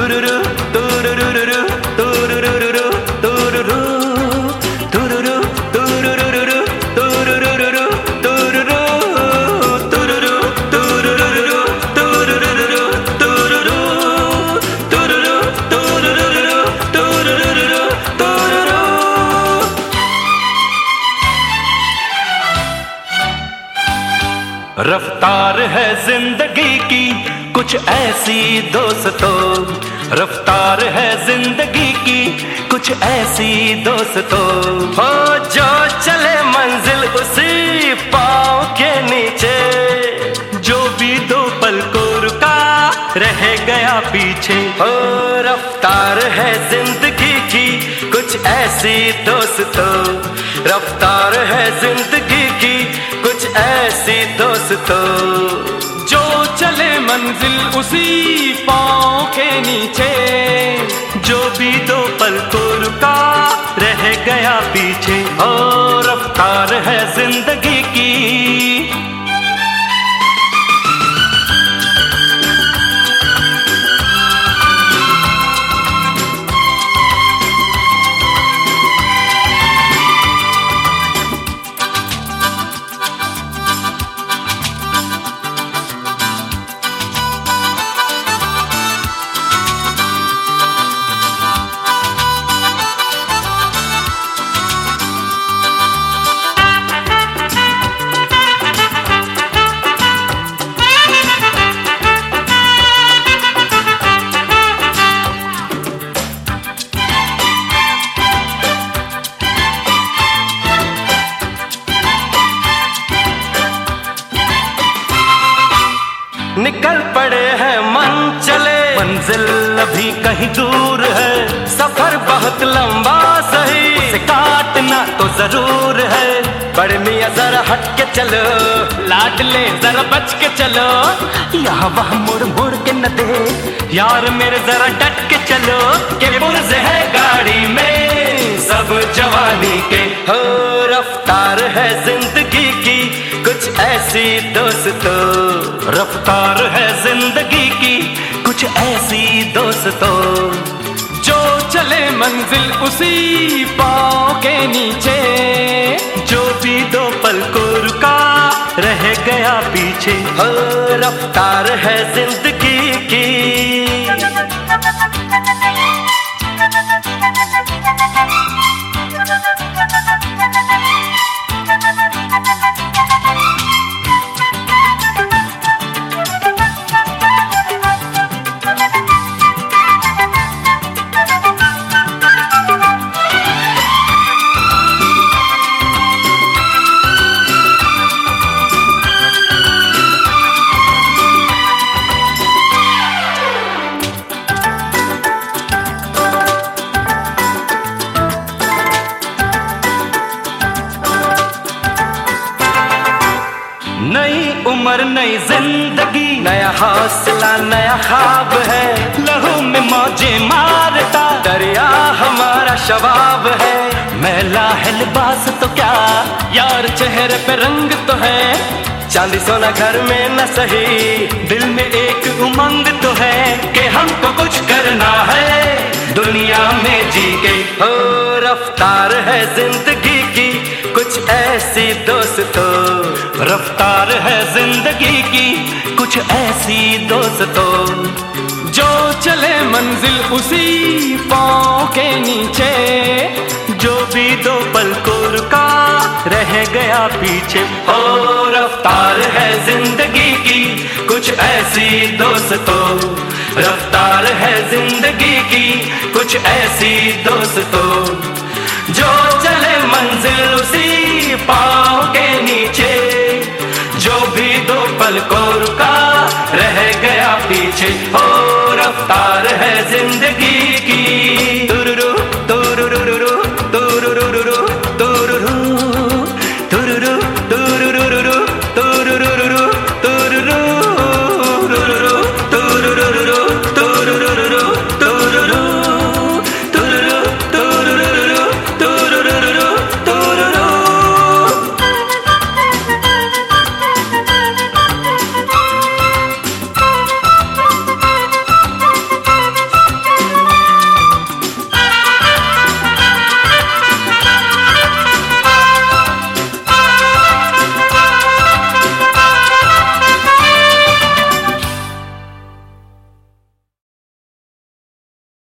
रफ्तार है जिंदगी की कुछ ऐसी दोस्तों, रफ्तार है जिंदगी की कुछ ऐसी दोस्तों। हो जो चले मंजिल उसी पाँव के नीचे, जो भी दो पल को रुका रह गया पीछे। हो रफ्तार है जिंदगी की कुछ ऐसी दोस्तों, रफ्तार है जिंदगी की कुछ ऐसी दोस्तों। जो चले मंजिल उसी पाँव के नीचे, जो भी दो पल को रुका रह गया पीछे। ओ रफ्तार है जिंदगी की। निकल पड़े हैं मन चले, मंजिल अभी कहीं दूर है। सफर बहुत लंबा सही, उसे काटना तो जरूर है। बड़े मियाँ जरा हट के चलो, लाडले जरा बच के चलो। यहाँ वहाँ मुड़ मुड़ के न दे, यार मेरे जरा डट के चलो। के पुर्ज है गाड़ी में सब जवानी के। हो रफ्तार है जिंदगी की कुछ ऐसी दोस्तों, रफ्तार है जिंदगी की कुछ ऐसी दोस्तों। जो चले मंजिल उसी पाँव के नीचे, जो भी दो पल को रुका रह गया पीछे। हो रफ्तार है जिंदगी की। नई उम्र नई जिंदगी, नया हौसला नया ख्वाब है। लहू में मौजें मारता दरिया हमारा शबाब है। मैला है लिबास तो क्या, यार चेहरे पे रंग तो है। चांदी सोना घर में न सही, दिल में एक उमंग तो है कि हमको कुछ करना है दुनिया में जी के। हो रफ्तार है जिंदगी की कुछ ऐसी दोस्तों, रफ्तार है जिंदगी की कुछ ऐसी दोस्तों। जो चले मंजिल उसी पाँव के नीचे, जो भी दो पल को रुका रह गया पीछे। हो रफ्तार है जिंदगी की कुछ ऐसी दोस्तों, रफ्तार है जिंदगी की कुछ ऐसी दोस्तों। जो चले मंजिल उसी पाँव के नीचे, जो भी दो पल को रुका रह गया पीछे। हो रफ्तार है जिंदगी की।